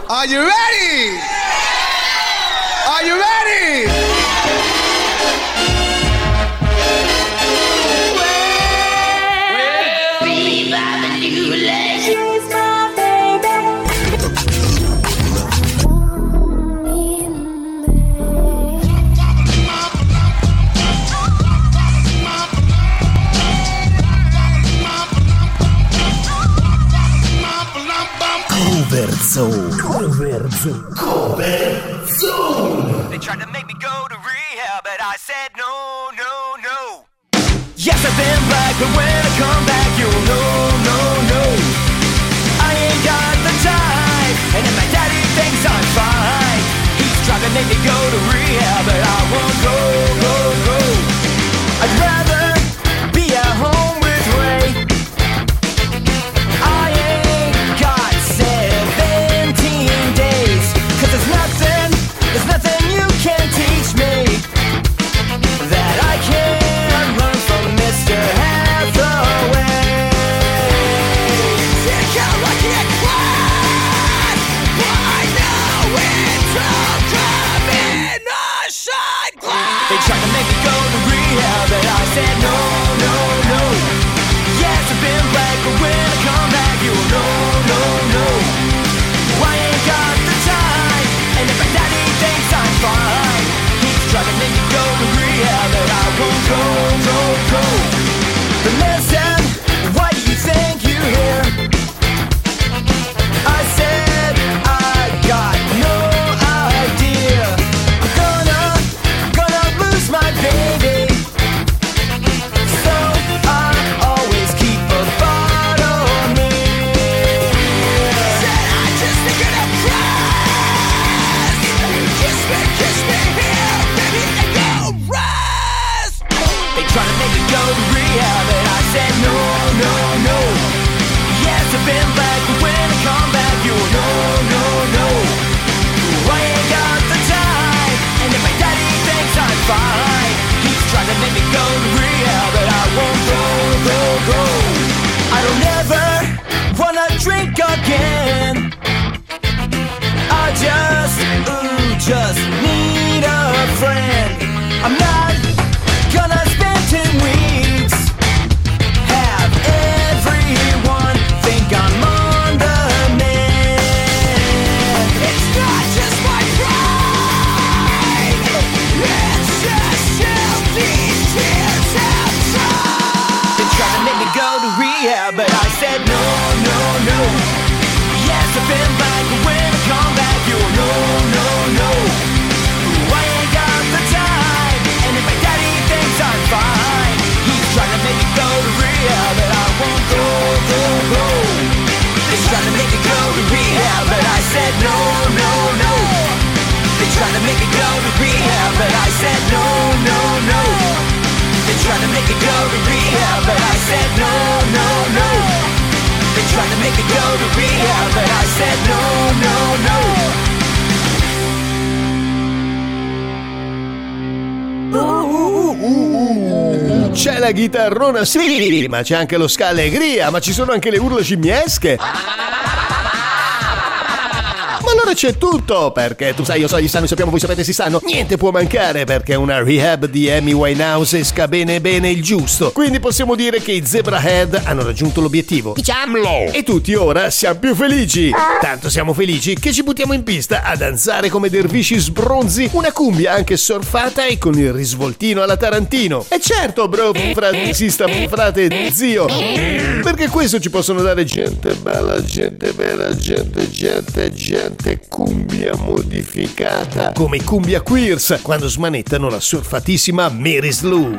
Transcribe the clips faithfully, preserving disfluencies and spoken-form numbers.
Are you ready? Are you ready? Well, baby, by the new legs. She's my Cover Zone. Cover Zone. Cover Zone. They tried to make me go to rehab, but I said no, no, no. Yes, I've been black, but when I come back, you'll know, no, no. I ain't got the time, and then my daddy thinks I'm fine. He's trying to make me go to rehab, but I won't go, go, go. I'd rather be at home with Ray. I ain't got seventeen days, 'cause there's nothing, there's nothing you can teach me that I can't learn from Mister Hathaway. You can't like it class, but I know it's all combination class. They tried to make me go to rehab, but I said no, no, no. Yes, I've been black, but when I come back, you'll know, no, no. I ain't got the time, and if my daddy thinks I'm fine, he's trying to make me go to rehab, but I won't go, go, go. But listen, what do you think you hear? I said I got no idea. I'm gonna, gonna lose my baby. So I always keep a bottle of me. Said I just thinking of Christ. Kiss me, kiss me here, baby, and go rest. They try to make me go to rehab, and I said no, no, no. Yes, I've been black, but when I come back, you'll know, no, no. I ain't got the time, and if my daddy thinks I'm fine, he's trying to make me go to rehab, but I won't go, go, go. I don't ever wanna drink again. I just, ooh, just need a friend. I'm not gonna spend ten weeks, have everyone think I'm on the man. It's not just my pride, it's just how these tears have tried. They tried to make me go to rehab, but I said no, no, no. Yes, I've been back, but when I come back, you'll know, no, no. I ain't got the time, and if my daddy thinks I'm fine, he's trying to make me go to rehab, but I won't go, go, go. They're trying to make me go to rehab, but I said no, no, no. They're trying to make me go to rehab, but I said no, no, no. They're trying to make me go to rehab, but I said no, no, no. They're trying to make me go to rehab, but I said no, no, no. C'è la chitarrona, sì, ma c'è anche lo ska allegria, ma ci sono anche le urla scimmiesche. Ma allora c'è tutto, perché tu sai, io so, gli sanno, sappiamo, voi sapete, si sanno. Niente può mancare, perché una rehab di Amy Winehouse esca bene bene il giusto. Quindi possiamo dire che i Zebrahead hanno raggiunto l'obiettivo. Diciamolo! E tutti ora siamo più felici. Tanto siamo felici che ci buttiamo in pista a danzare come dervisci sbronzi, una cumbia anche surfata e con il risvoltino alla Tarantino. E certo, bro, frate, sista, frate, zio, perché questo ci possono dare gente bella, gente vera, gente, gente, gente cumbia modificata, come i Cumbia Queers quando smanettano la surfatissima Mary's Lou.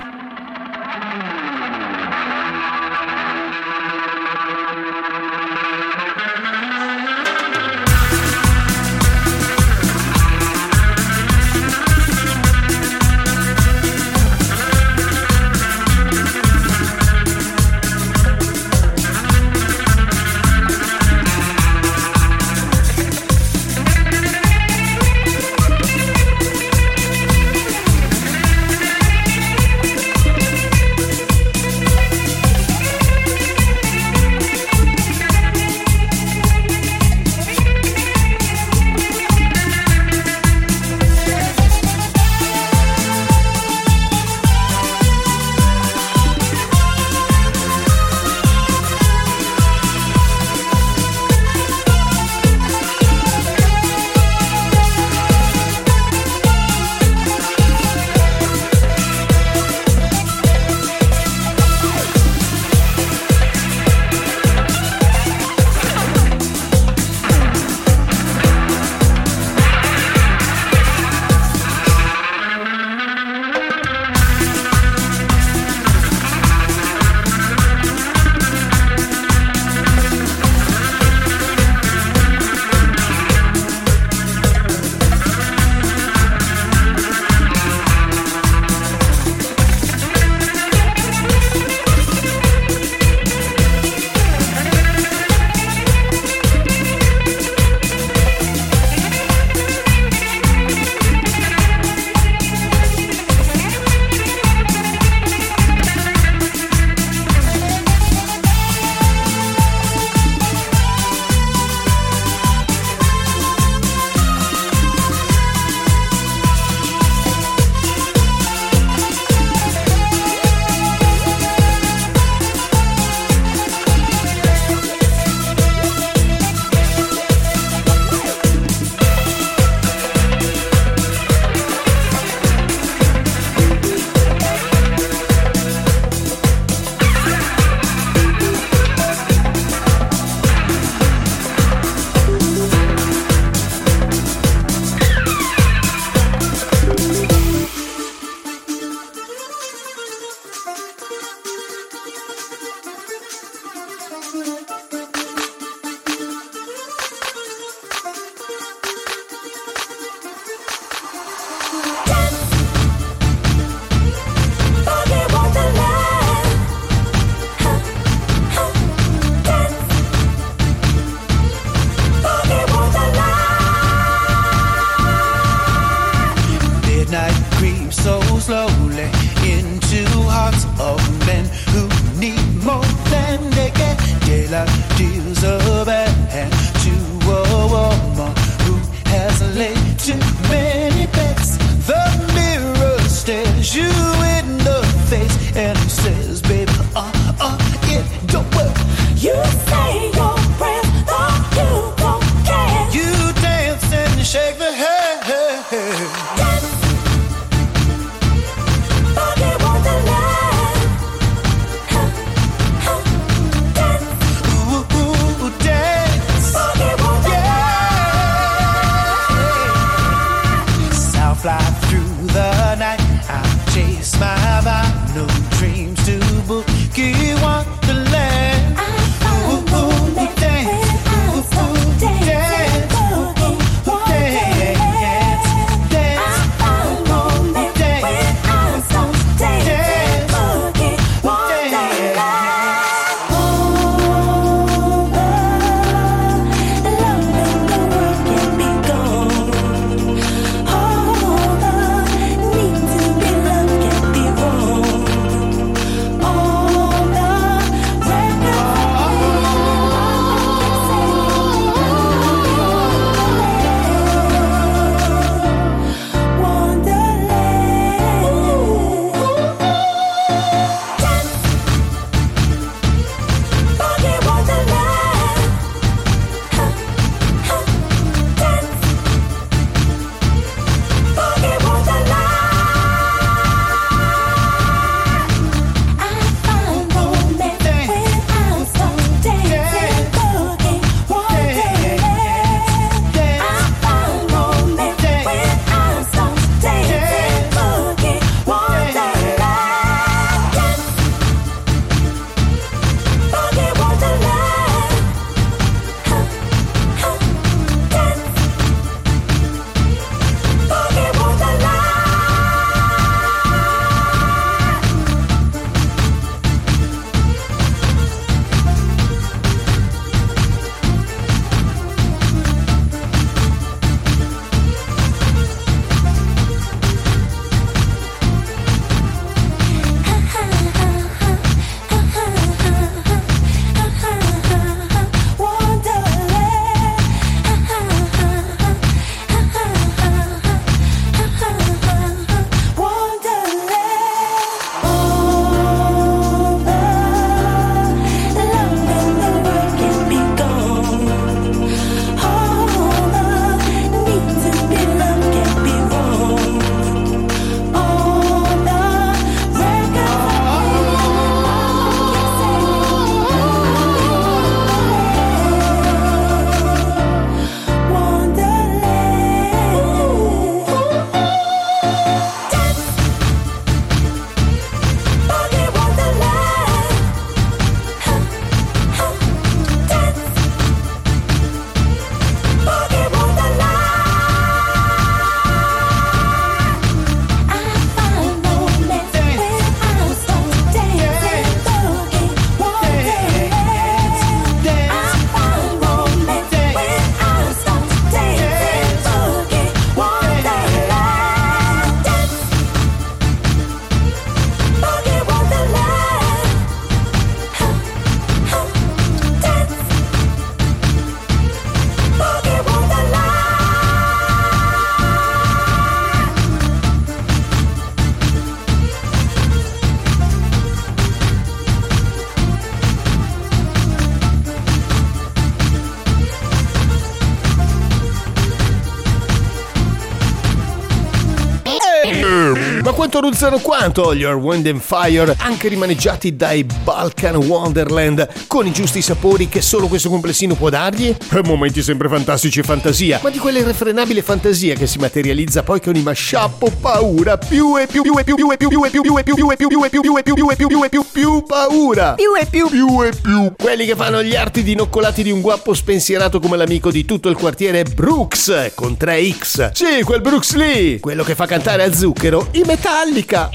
quanto ruzzano quanto gli Earth, Wind and Fire, anche rimaneggiati dai Balkan Wonderland, con i giusti sapori che solo questo complessino può dargli? E momenti sempre fantastici e fantasia, ma di quella irrefrenabile fantasia che si materializza poi con i mashup o paura, più e più più e più più e più più e più più e più più e più più e più più e più più e più più e più più paura, più e più più e più, quelli che fanno gli arti dinoccolati di un guappo spensierato come l'amico di tutto il quartiere Brooks con tre X. Sì, quel Brooks lì, quello che fa cantare a zucchero i Metallica.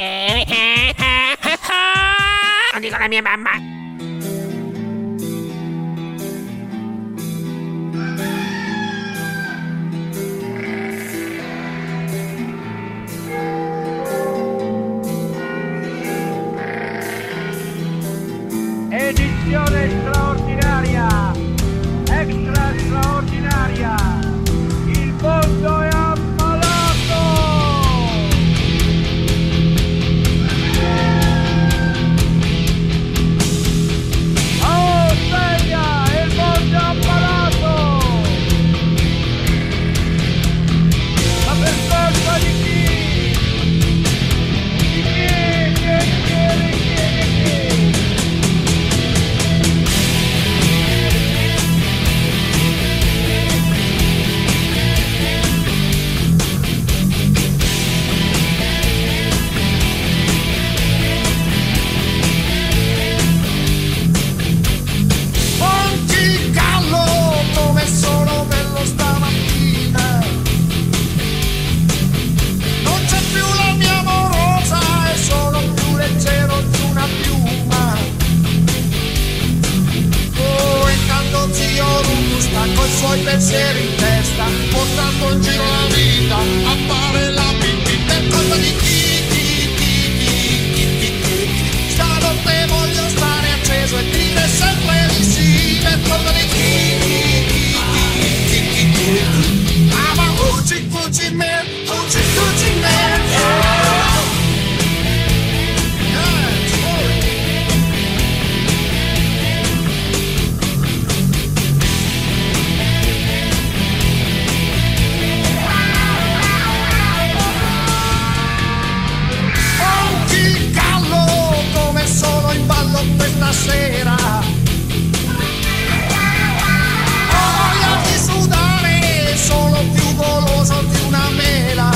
Lo dico la mia mamma. Edizione straordinaria, extra straordinaria, il mondo è ammalato! Oh, sveglia, il mondo è ammalato! Ma per colpa di chi? Di chi? Di chi? Di chi? Di chi? Suoi pensieri in testa, portando in giro la vita, appare la pipì per colpa di chi, chi, chi, chi, chi, chi, chi. Stanotte voglio stare acceso e dire sempre di sì, per colpa di chi, chi, chi, chi, chi, chi, chi. I'm a hoochie coochie man, hoochie coochie man, yeah. Questa sera ho voglia di sudare, sono più goloso di una mela.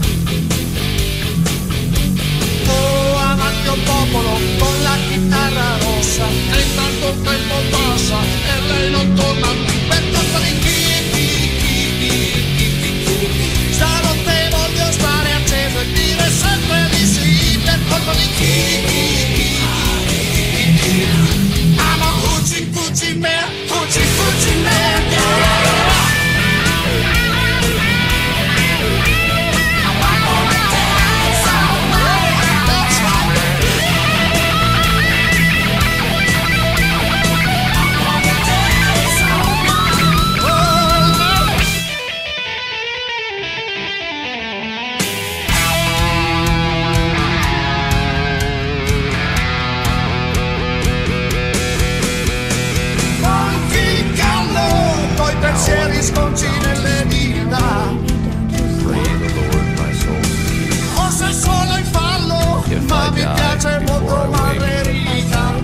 Oh, avanti un popolo con la chitarra rossa, e intanto il tempo passa e lei non torna più. Per colpa di chi, chi, chi, chi, chi, chi, chi. Stanotte voglio stare acceso e dire sempre di sì. Per colpa di chi, chi, chi. I'm a hoochie coochie man, hoochie coochie man, yeah. Pensieri sconci nelle dita, forse sono in fallo, ma mi piace molto Margherita.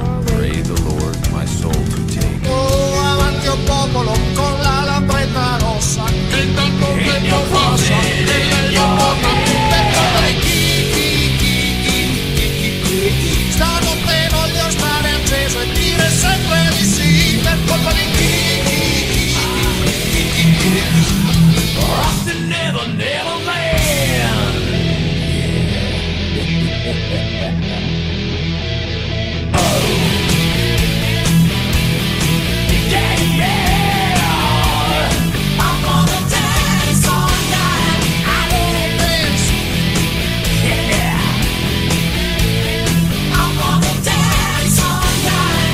Oh, avanti un popolo con la lambretta rossa, che intanto il tempo passa e lei non torna più. Per colpa di chi, chi, chi, chi, chi, chi, chi. Stanotte voglio stare acceso e dire sempre di sì. Per colpa di chi. Off to Never Never Land. Oh. Yeah, yeah. I'm gonna dance all night. I wanna dance. Yeah. I'm gonna dance all night.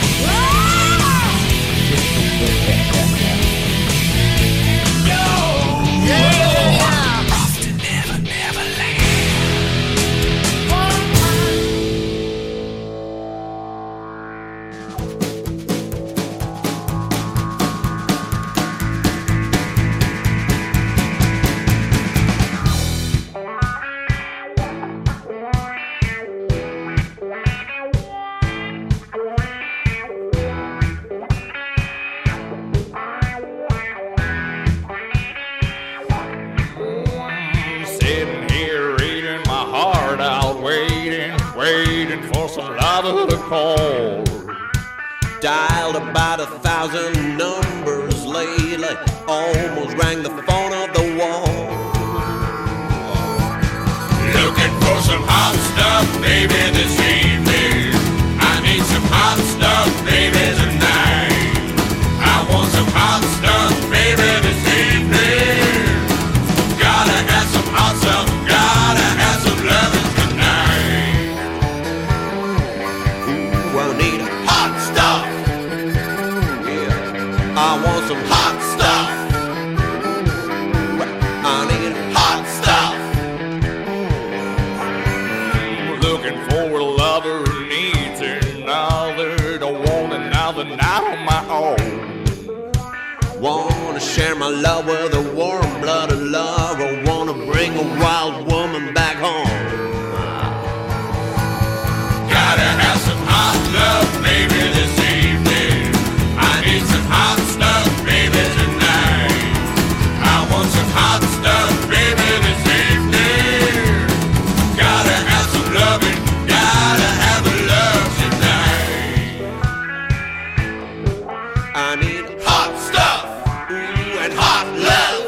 responded to the call. Dialed about a thousand numbers lately, almost rang the phone of the wall. Looking for some hot stuff, baby, this evening. I need some hot stuff, baby, tonight. I want some hot stuff, baby, this evening. Gotta have some hot stuff, gotta have some loving tonight. Ooh, I need hot stuff. Yeah, I want some hot stuff. I need hot stuff. Looking for a lover who needs another. Don't want another night on my own. Wanna share my love with a warm-blooded lover. Wanna bring a wild woman back home. Gotta have some hot love, baby, this evening. I need some hot stuff, baby, tonight. I want some hot stuff, baby, this evening. Gotta have some loving, gotta have the love tonight. I need hot stuff. Ooh, and hot love.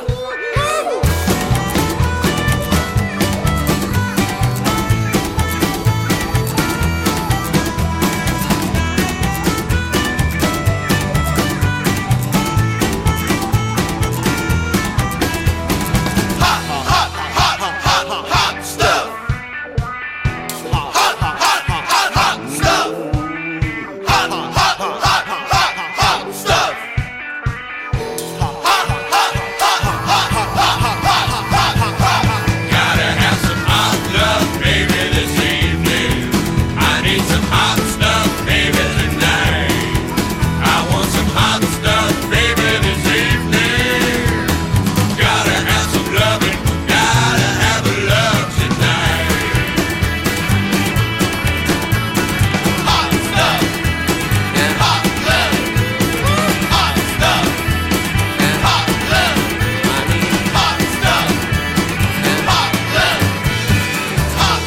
Hot, hot, hot, hot, hot, hot stuff. Hot, hot, hot, hot, hot stuff. Hot, hot, hot, hot, hot, hot stuff. Gotta have some hot love, baby, this evening. I need some hot stuff, baby, tonight. I want some hot stuff, baby, this evening. Gotta have some loving, gotta have a love tonight. Hot stuff and hot love. Hot stuff and hot love. I need Hot stuff and hot love. Hot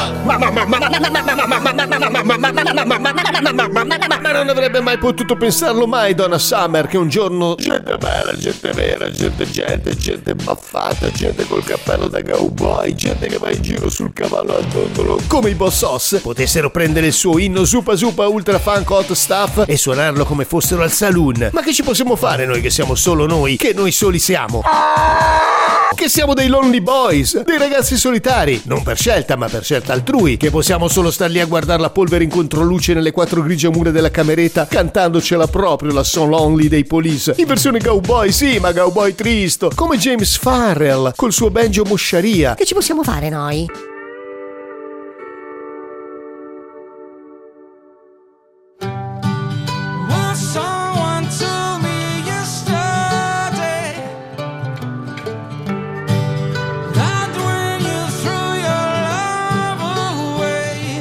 stuff. Ma non avrebbe mai potuto pensarlo mai Donna Summer che un giorno gente bella, gente vera, gente gente, gente baffata, gente col cappello da cowboy, gente che va in giro sul cavallo a dondolo come i Boss Hoss potessero prendere il suo inno Zupa Zupa Ultra Funk Hot Stuff e suonarlo come fossero al saloon. Ma che ci possiamo fare noi che siamo solo noi, che noi soli siamo? Che siamo dei lonely boys, dei ragazzi solitari, non per scelta ma per scelta altrui, che possiamo solo star lì a guardare la polvere in controluce nelle quattro grigie mura della cameretta cantandocela proprio la So Lonely dei Police, in versione cowboy, sì, ma cowboy tristo, come James Farrell col suo banjo mosciaria. Che ci possiamo fare noi? Someone told me yesterday that when you threw your love away,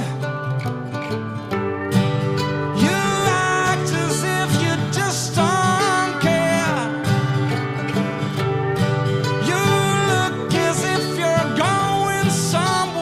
you act as if you just don't care. You look as if you're going somewhere.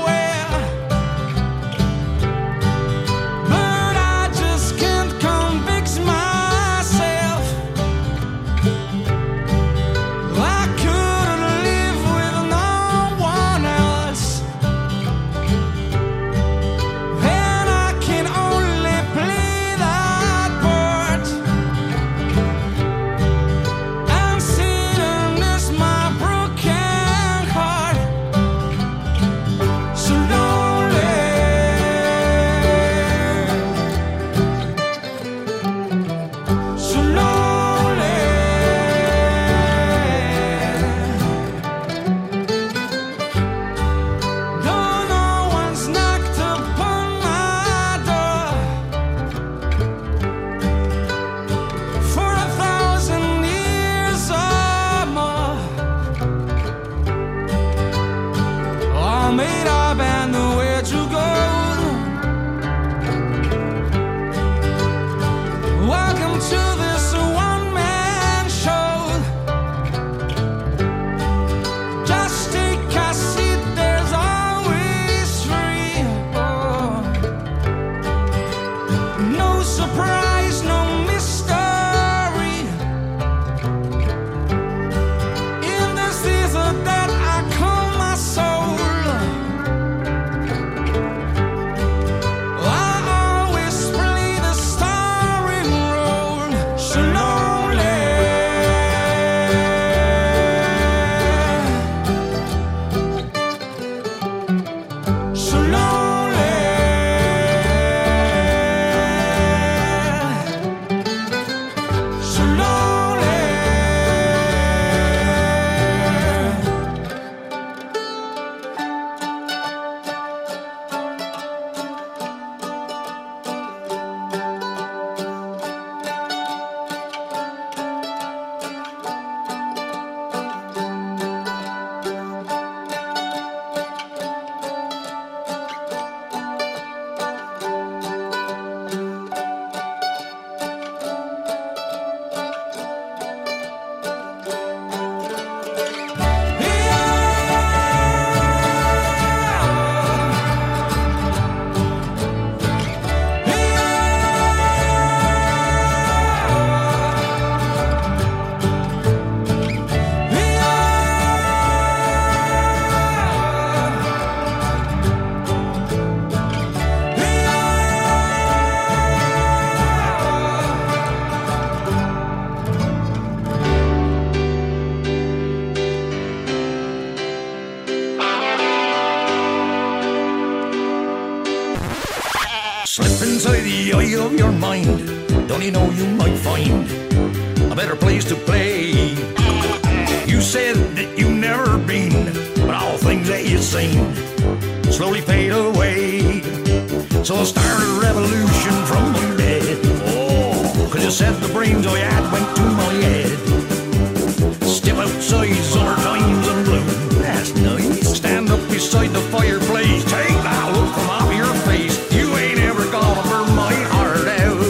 Slip inside the eye of your mind. Don't you know you might find a better place to play? You said that you've never been, but all things that you've seen slowly fade away. So I started a revolution from my bed. Oh, cause you said the brains I had went to my head. Step outside, summertime's in bloom. That's nice. Stand up beside the fireplace. Take that look from off your face. You ain't ever gonna burn my heart out.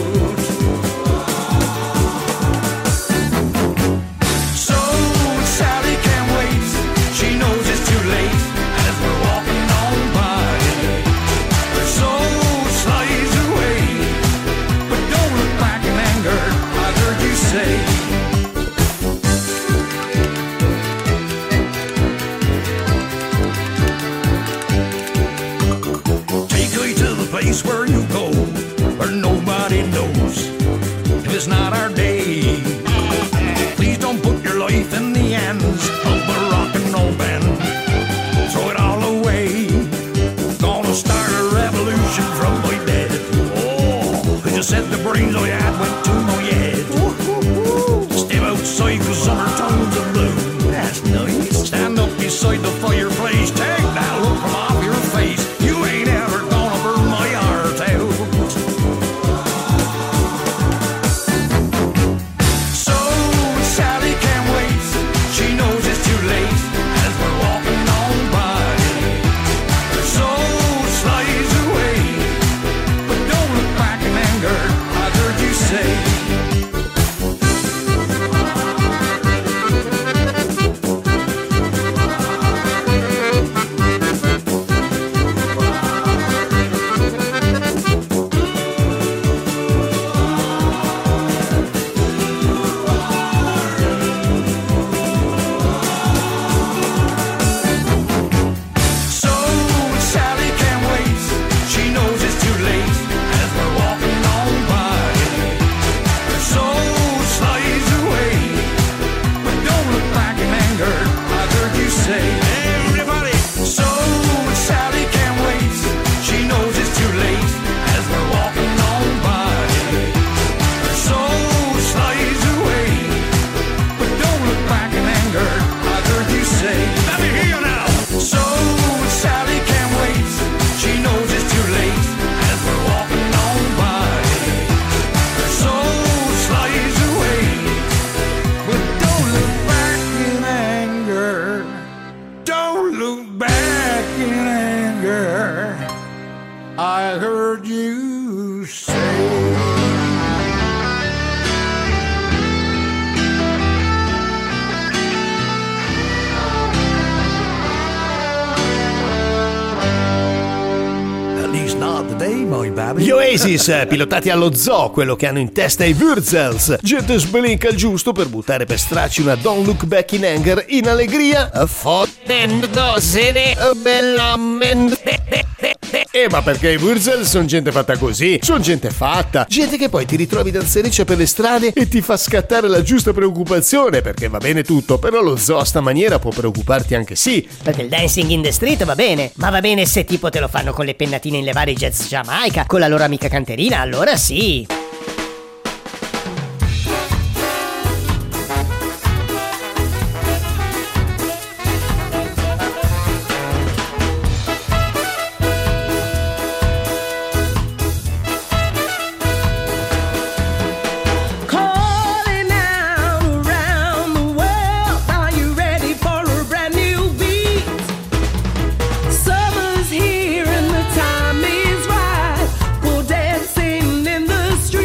So Sally can't wait. She knows it's too late as we're walking on by. Her soul slides away, but don't look back in anger. I heard you say. Where you go, where nobody knows if it's not our day. Please don't put your life in the hands of a rock and roll band. Throw it all away. Gonna start a revolution from my bed. Oh, cause you said the brains I had went to my head. Step outside cause summertime's a blue. That's nice. Stand up beside the fireplace. Take that look from off your face. You ain't ever gonna burn my heart out. So Sally can't wait. She knows it's too late as we're walking on by. Her soul slides away, but don't look back in anger. I heard you say. I heard you say. At least not today, my baby. Gli Oasis, pilotati allo zoo, quello che hanno in testa i Wurzels. Gente sbelinca il giusto per buttare per stracci una Don't Look Back in Anger in allegria. Fottendosene bellamente. Eh, ma perché i Wurzels sono gente fatta così? Sono gente fatta. Gente che poi ti ritrovi danzereccia per le strade e ti fa scattare la giusta preoccupazione, perché va bene tutto, però lo zoo a sta maniera può preoccuparti anche sì. Perché il dancing in the street va bene, ma va bene se tipo te lo fanno con le pennatine in levare i jazz Giamaica, con la loro amica canterina, allora sì. Here and the time is right for dancing in the street.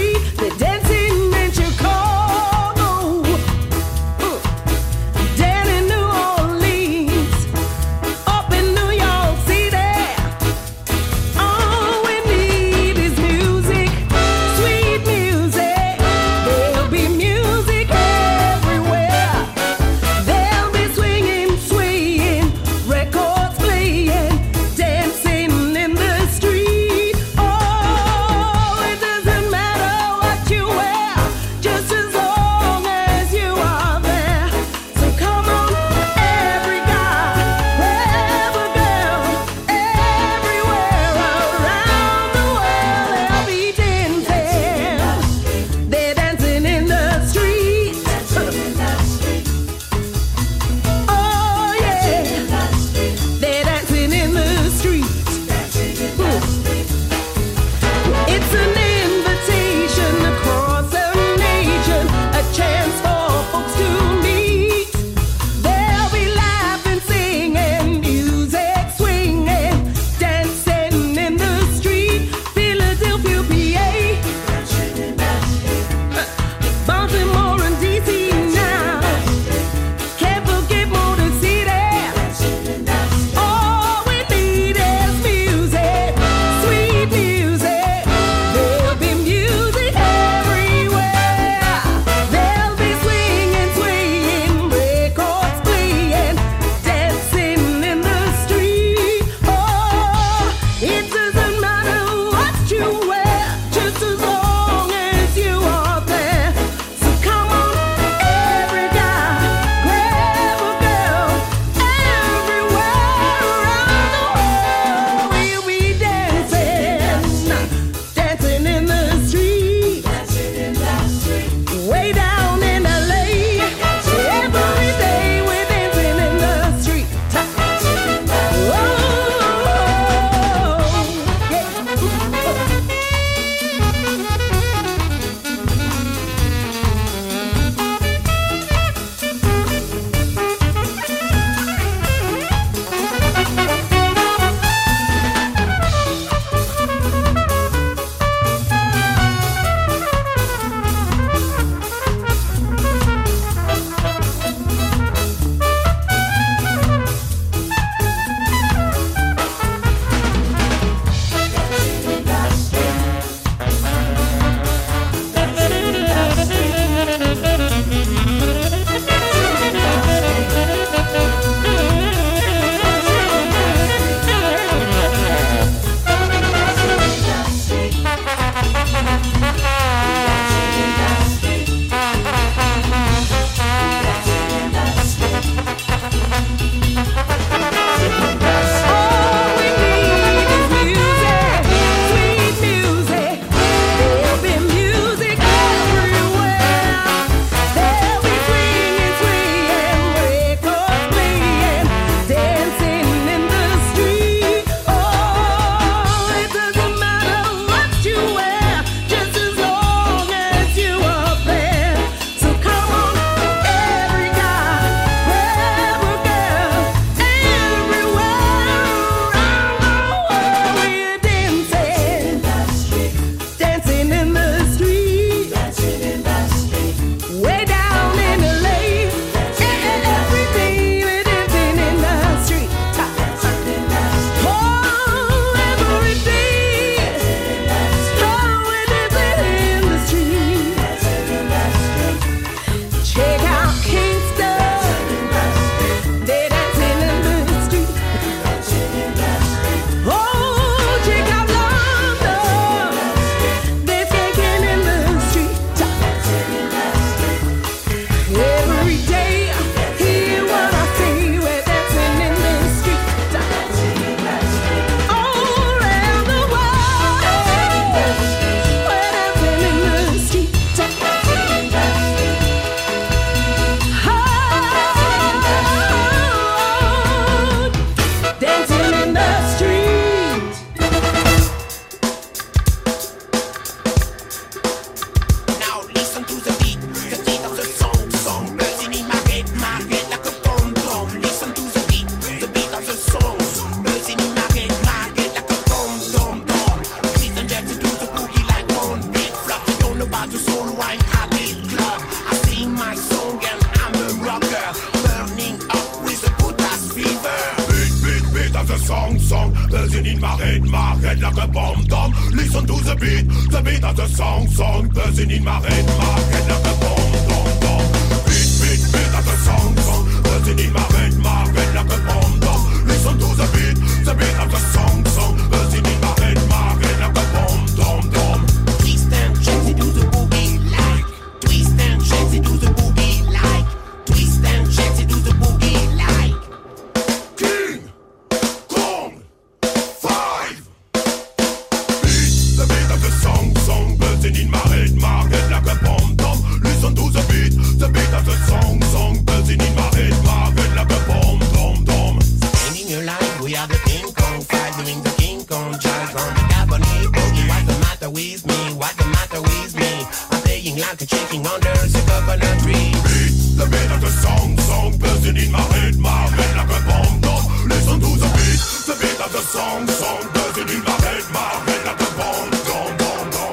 song song buzzing in my head, my head like a bomb bomb. Listen to the beat, the beat of the song song buzzing in my head, my head like a bomb bomb bomb. Beat beat beat of the song song buzzing in my head, my head like a bomb bomb. Listen to the beat, the beat of the song song buzzing in my head, my head like a bomb bomb bomb. Twist and change it to the boogie like. Twist and change it to the boogie like. Twist and change it to the boogie like. King Kong Five. Beat the beat of the song song buzzing in my head, my head like a bomb bomb. Listen to the beat, the beat of the song song buzzing in my head, my head like a bomb bomb bomb. Standing your life, we are the King Kong Five, doing the King Kong jive on the cabinet boogie. What's the matter with me? What's the matter with me? I'm playing like a chicken under the coconut tree. Beat the beat of the song song buzzing in my head, my head like a bomb bomb. Listen to the beat, the beat of the song song buzzing in my head, my head like a bomb bomb bomb bomb.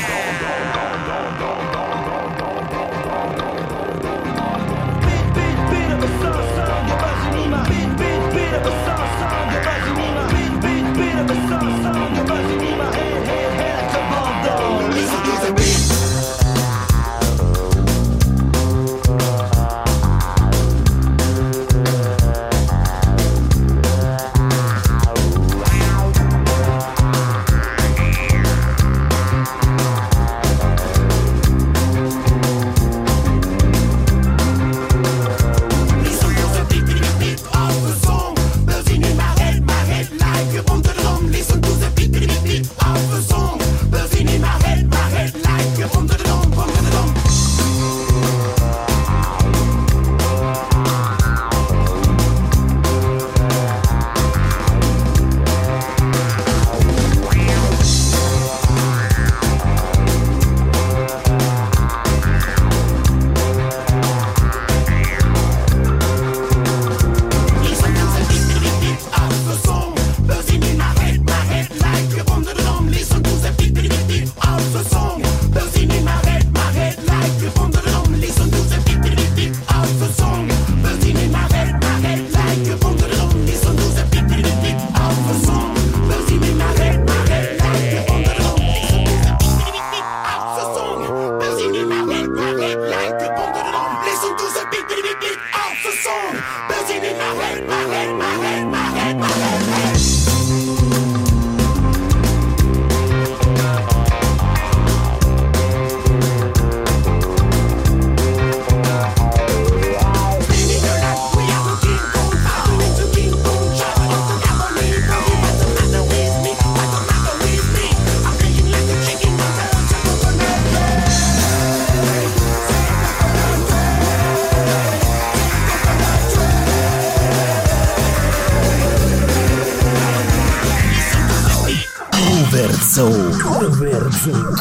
Coverzone. Coverzone.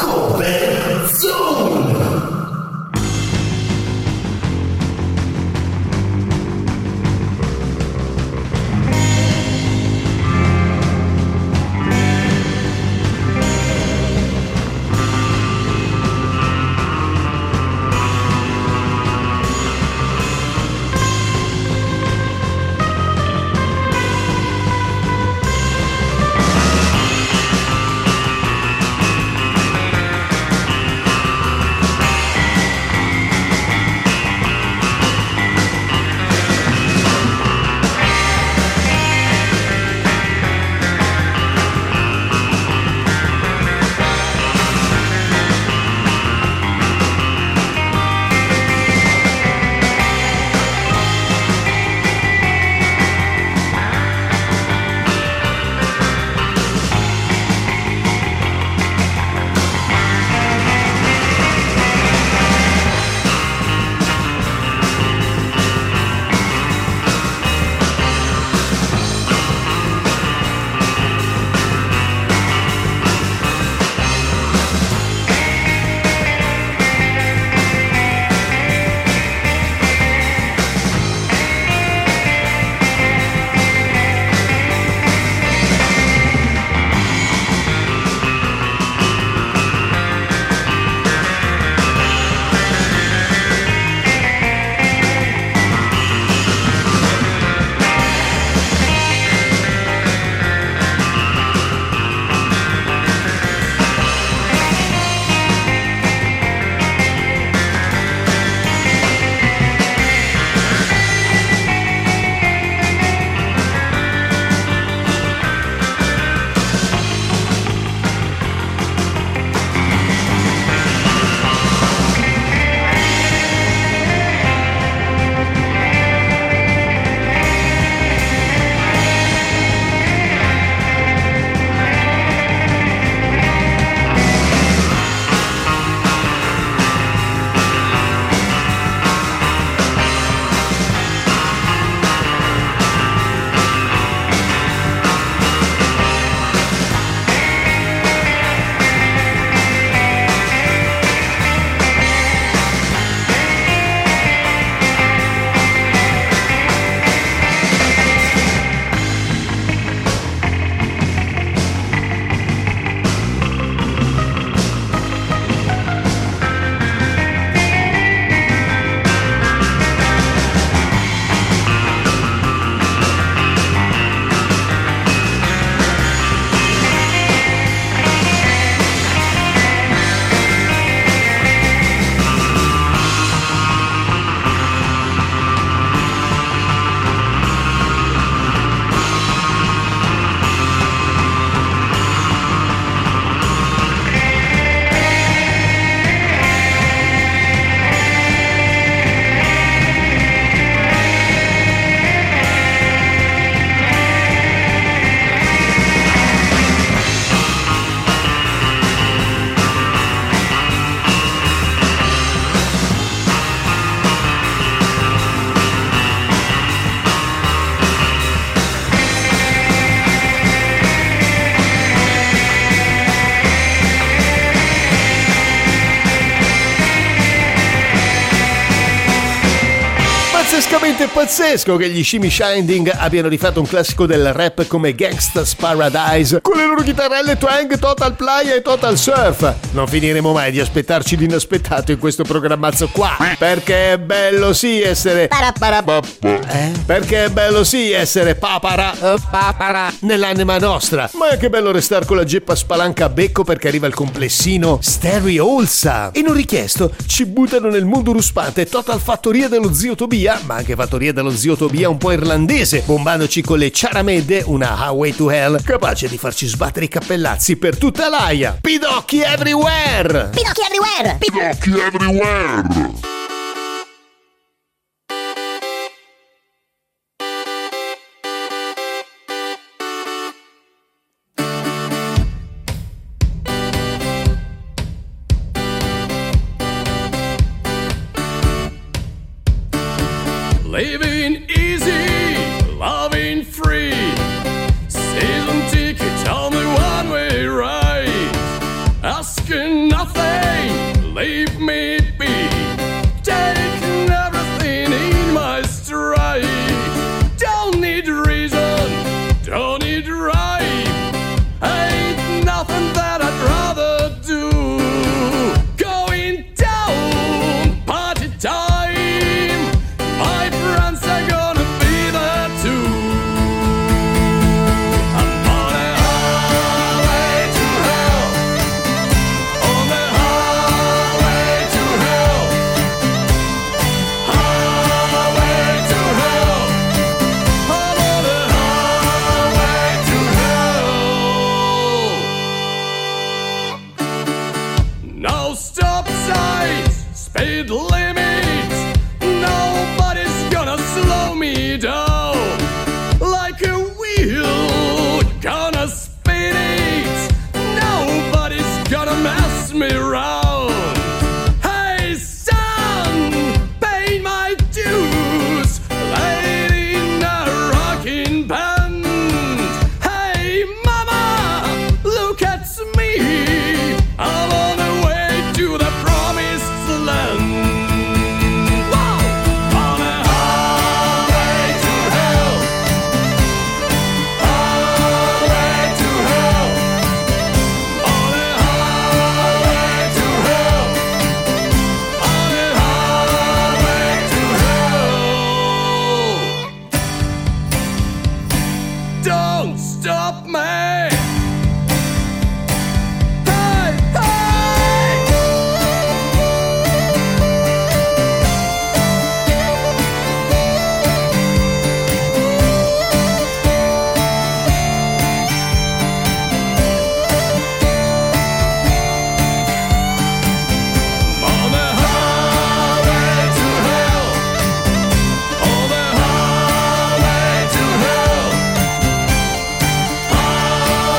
Coverzone. È pazzesco che gli Shimmy Shinding abbiano rifatto un classico del rap come Gangsta's Paradise con le loro chitarrelle twang, Total Playa e Total Surf. Non finiremo mai di aspettarci l'inaspettato in questo programmazzo qua, perché è bello sì essere eh? Perché è bello sì essere papara papara nell'anima nostra, ma è anche bello restare con la geppa spalanca a becco perché arriva il complessino Stereo Olsa. E non richiesto ci buttano nel mondo ruspante Total Fattoria dello zio Tobia, ma anche Fattoria dello zio Tobia un po' irlandese, bombandoci con le ciaramedde, una Highway to Hell capace di farci sbattere i cappellazzi per tutta l'aia. Pidocchi everywhere! Pidocchi everywhere! Pidocchi everywhere! Living easy, loving free. Season ticket on the one way ride. Asking nothing, leave me be. Taking everything in my stride. Don't need reason, don't need rhyme. Ain't nothing that I'd rather do. Going down, party time. My friends are gonna be there too. I'm on a highway to hell. On the highway to hell. Highway to hell. I'm on the highway to hell. No stop signs, speed limits. Nobody's gonna slow me down. Like a wheel, gonna spin it. Nobody's gonna mess me around. Hey son, pay my dues. Lady in a rocking band. Hey mama, look at me. I'm on the way to the promised land. On a highway to hell. Highway to hell. On a highway to hell. On a highway to hell. Don't stop me. Hey, hey. On the highway to hell. On the highway to hell. Highway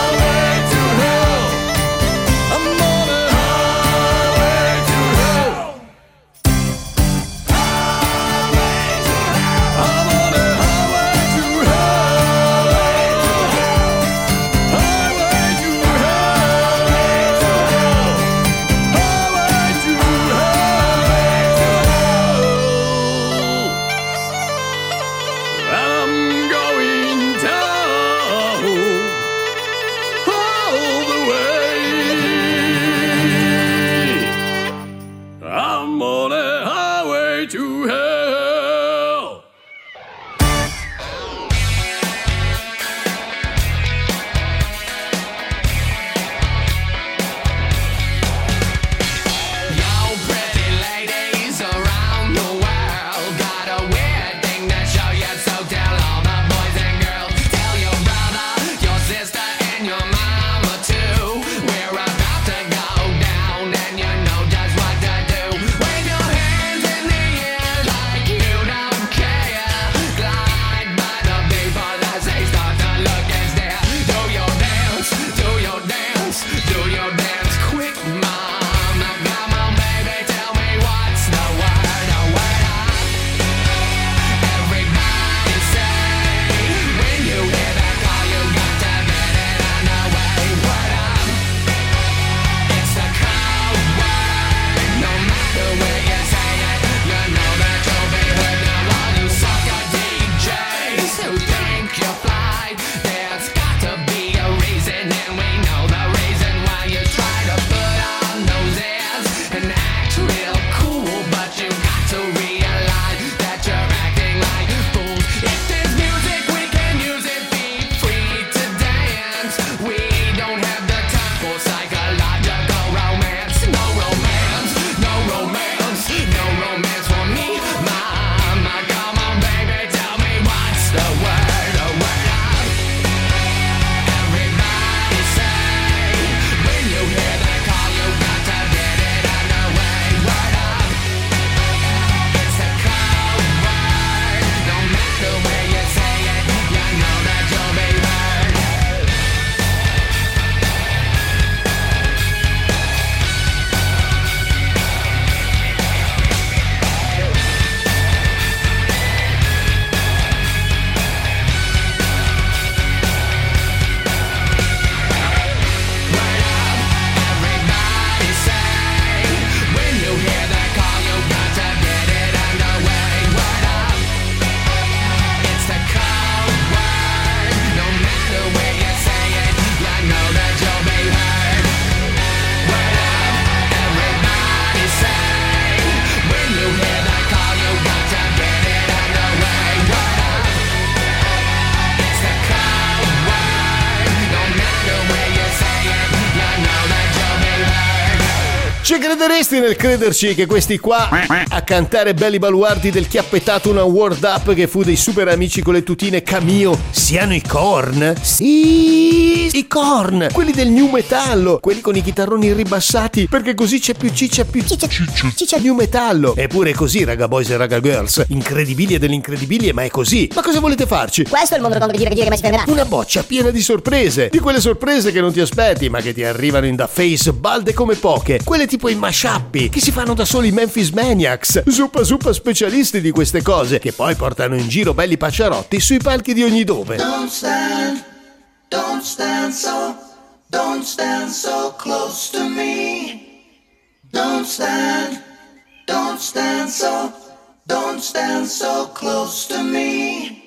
Ci crederesti nel crederci che questi qua a cantare belli baluardi del chiappetato una Word Up che fu dei super amici con le tutine Cameo siano i Korn? Sì, i Korn, quelli del new metallo, quelli con i chitarroni ribassati, perché così c'è più ciccia più ciccia ciccia, ciccia new metallo. Eppure è così, raga boys e raga girls, incredibile dell'incredibile, ma è così. Ma cosa volete farci? Questo è il mondo redondo che dire che dire che mai si fermerà. Una boccia piena di sorprese, di quelle sorprese che non ti aspetti ma che ti arrivano in da face balde come poche, quelle tipo i mashup che si fanno da soli Memphis Maniacs, zuppa zuppa specialisti di queste cose, che poi portano in giro belli pacciarotti sui palchi di ogni dove. Don't stand, don't stand so, don't stand so close to me. Don't stand, don't stand so, don't stand so close to me.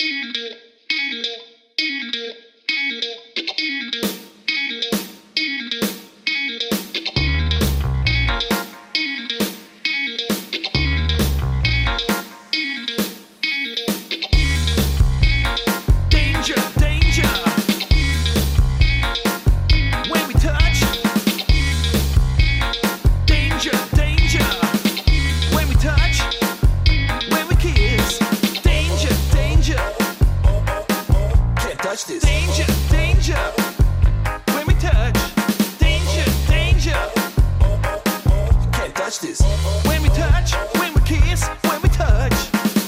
Danger, danger, when we touch. Danger, danger, can't touch this. When we touch, when we kiss, when we touch.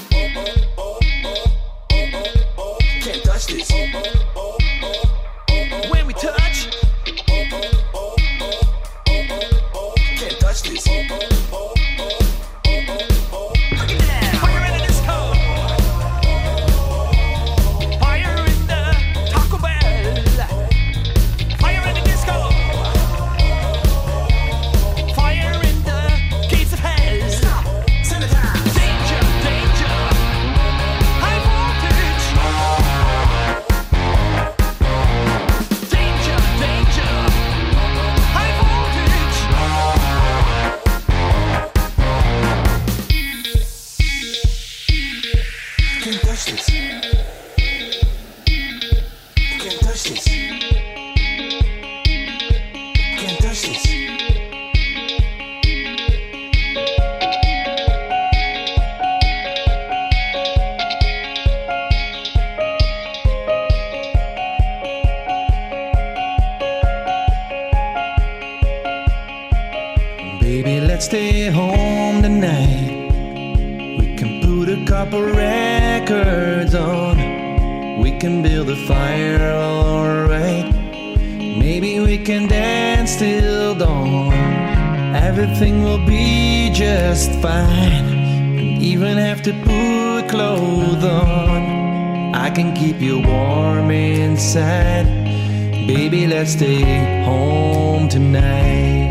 Can't touch this. When we touch. Can't touch this. Break it down. Fire in the disco. Fire in the Taco Bell. Fire in the disco. Fire in the gates of hell. Stop. Send it down. Danger, danger. High voltage. Danger, danger. High voltage. Can't touch this. Can't touch this. Can't touch this. Baby, let's stay home tonight. We can put a couple records on. We can build a fire, alright. Maybe we can dance till dawn. Everything will be just fine. And even have to put clothes on. I can keep you warm inside. Baby, let's stay home tonight.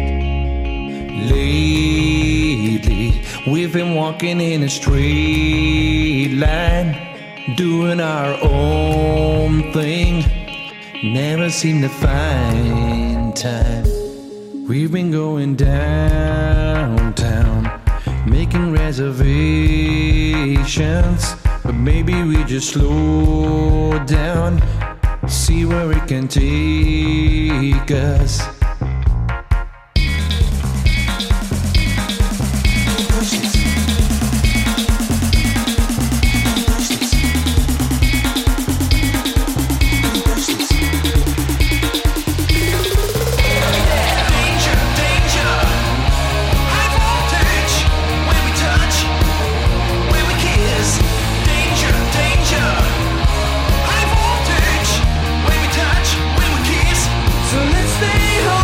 Lately, we've been walking in a straight line, doing our own thing, never seem to find time. We've been going downtown, making reservations, but maybe we just slow down, see where it can take us. Danger, danger, high voltage. When we touch, when we kiss. Danger, danger, high voltage. When we touch, when we kiss. So let's stay home.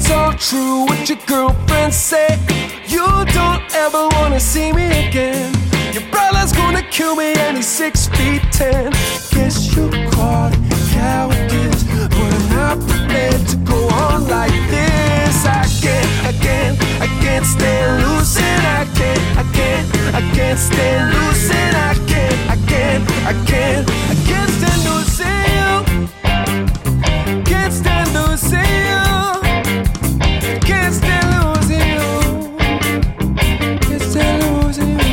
it's all true what your girlfriends say. You don't ever wanna see me again. Your brother's gonna kill me and he's six feet ten. Guess you call it cowardice, but I'm not prepared to go on like this. I can't, I can't, I can't stand losing. I can't, I can't, I can't stand losing. I can't, I can't, I can't, I can't stand losing you. Can't stand losing you. Can't stand losing you. Can't stand losing you.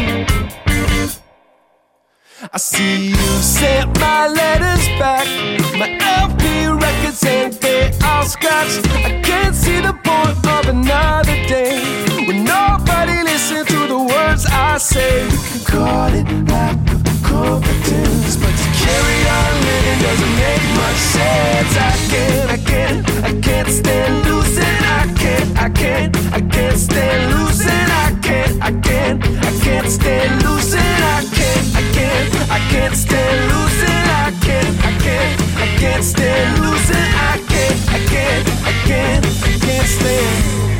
I see you sent my letters back, my L P records and they all scratched. I can't see the point of another day when nobody listens to the words I say. You can call it lack of confidence, but to carry on living doesn't make much sense. I can't, I can't, I can't stand losing. I can't, I can't, I can't stand losing. I can't, I can't, I can't stand losing. I can't, I can't, I can't stand losing. I can't, I can't, I can't stand losing. I can't, I can't, I can't, I can't stand.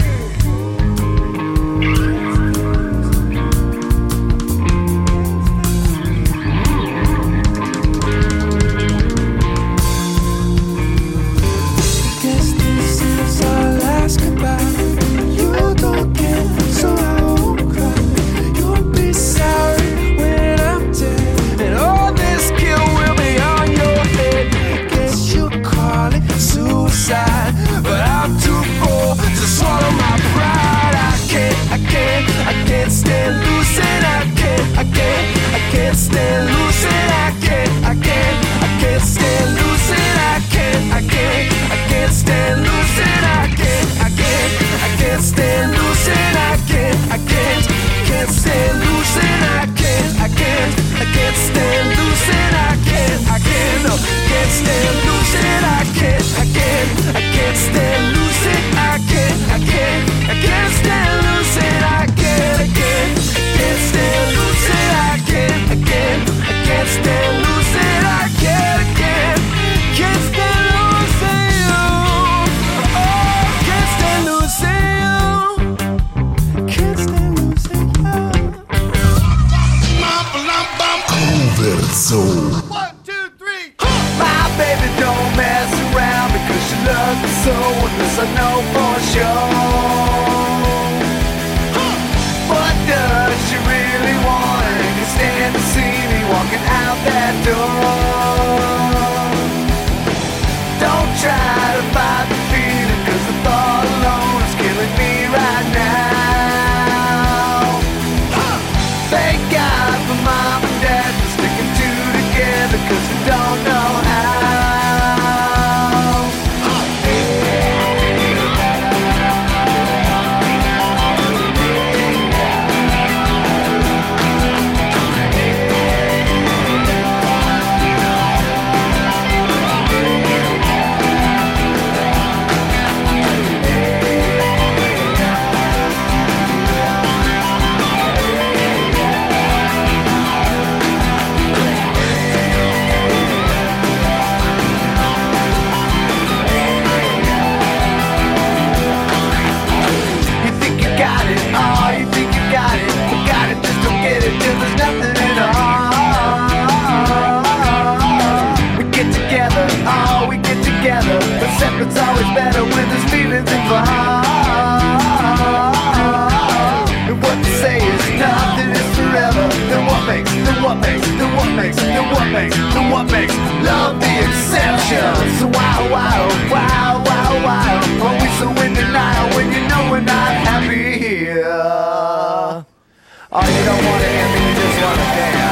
Guess this is our last goodbye. You don't care, so I won't cry. You'll be sorry when I'm dead, and all this guilt will be on your head. Guess you call it suicide, but I'm too full to swallow my pride. I can't, I can't, I can't stand losing. I can't, I can't, I can't stand losing. I can't, I can't, I can't stand losing. I can't, I can't, I can't stand losing. I can't, I can't, I can't stand losing. I can't, I can't, can't stand losing. I can't, I can't, I can't stand losing. I can't, I can't, no, can't stand losing. I can't, I can't, I can't stand losing. I can't, I can't, I can't stand losing. I can't, I can't, can't stand losing. I can't, I can't, I can't stand losing. I can't, I can't, can't stand losing you. Oh, can't stand losing you. Can't stand losing you. One, two, three. My baby don't mess around because she loves me so. This I know for sure. But does she really want it? And can stand to see me walking out that door. Don't try to fight the feeling, cause the thought alone is killing me right now. Thank God for mom and dad for sticking two together, cause we don't know how. It's always better when there's feelings involved. And what to say is nothing is forever. Then what makes, then what makes, then what makes, then what makes, then what makes love the exception? So why, why, why, why, why are we so in denial when you know we're not happy here? Oh, you don't want to hear me, you just want to dance.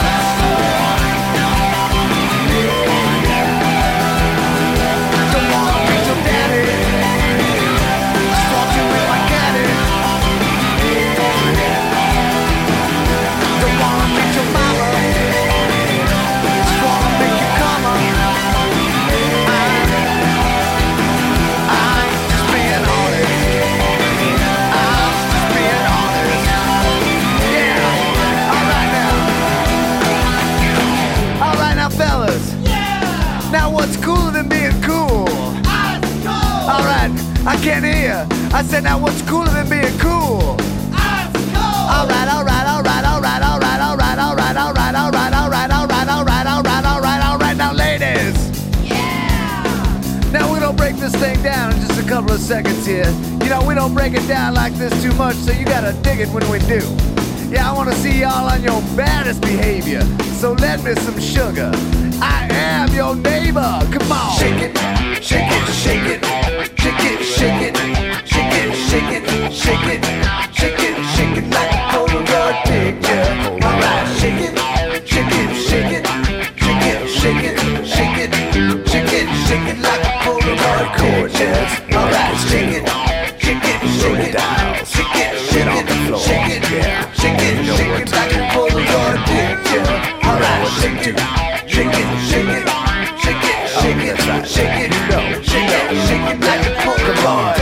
Now what's cooler than being cool? Alright, I can't hear. I said, now what's cooler than being cool? Alright, alright, alright, alright, alright, alright, alright, alright, alright, alright, alright, alright, alright, alright, alright, now ladies. Yeah. Now we don't break this thing down in just a couple of seconds here. You know, we don't break it down like this too much, so you gotta dig it when we do. Yeah, I wanna see y'all on your baddest behavior, so lend me some sugar. I am your neighbor, come on. Shake it, shake it, shake it, shake it, shake it, shake it, shake it, shake it, shake it, shake it like a Polaroid picture. Alright, shake it, shake it, shake it, shake it, shake it, shake it, shake it, shake it like a Polaroid picture. Alright, shake it, shake it, shake it, shake it, shake it, shake it, shake it, shake it like a Polaroid picture. Alright, shake it, shake it, shake it, shake it, shake it, shake it, shake it, shake it like a Polaroid.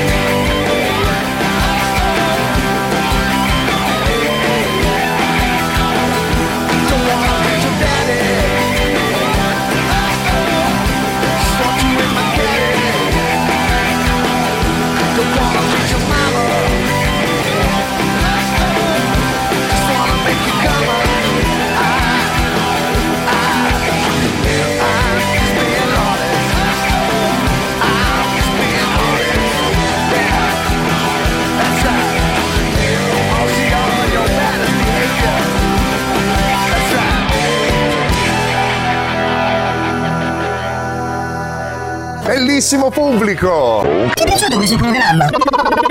Bellissimo pubblico! Ti è piaciuto questo programma? Ha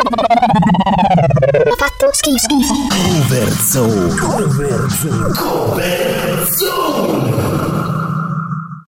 fatto schifo, schifo. Coverzone. Coverzone. Coverzone.